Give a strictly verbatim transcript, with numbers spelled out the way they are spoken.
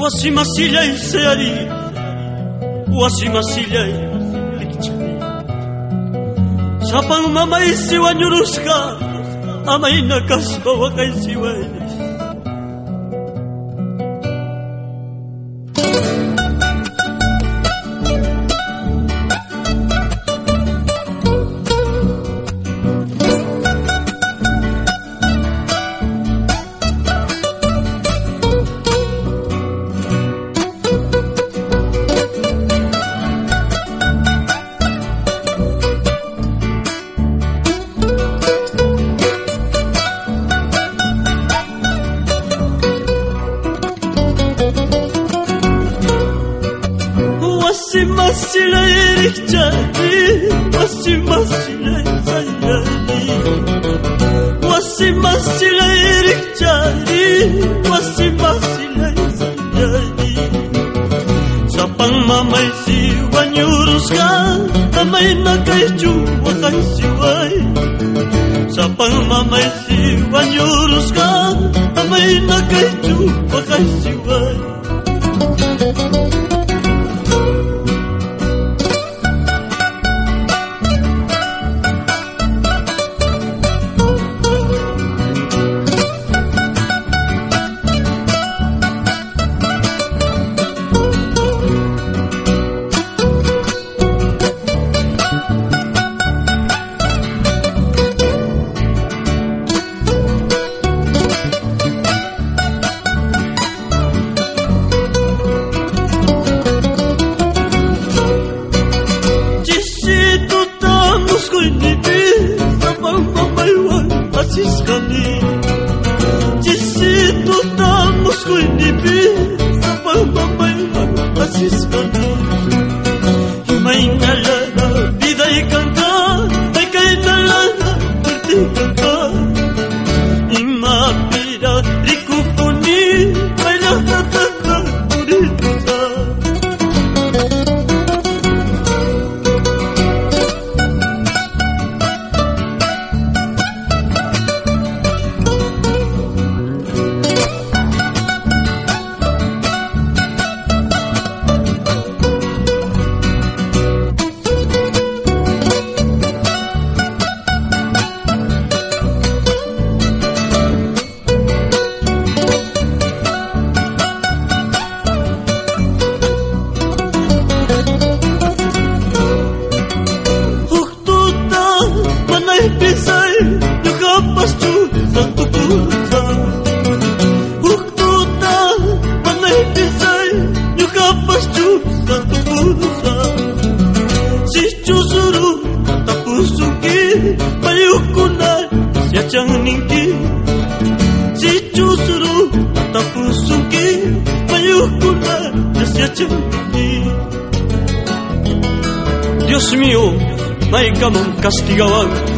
Wasi masilay sayari, wasi masilay pichay. Sapang mamay siwa nyurus ka, amay nakasbawa kay siway. Wasi masilay rikchari, wasi masilay sayari. Wasi masilay rikchari, wasi masilay sayari. Sapang mamay siwa nyurus ka, amay nakaichuwa kay siway. Sapang mamay siwa nyurus ka, amay nakaichuwa kay siway. Jisito tamos ko inibi sa pagmamayman asiskani. May nalala biday kang ka, may kay nalala berti kang ka. Imapira rikupuni, may nakataka urito sa. Pisay, nakapas tu sa tukusa. Huktuta, panay pisay, nakapas tu sa tukusa. Si chusuru, tapusuki, payukunan, siya chang ningki. Si chusuru, tapusuki, payukunan, siya chang ningki. Dios mío, may kamong kastigawan.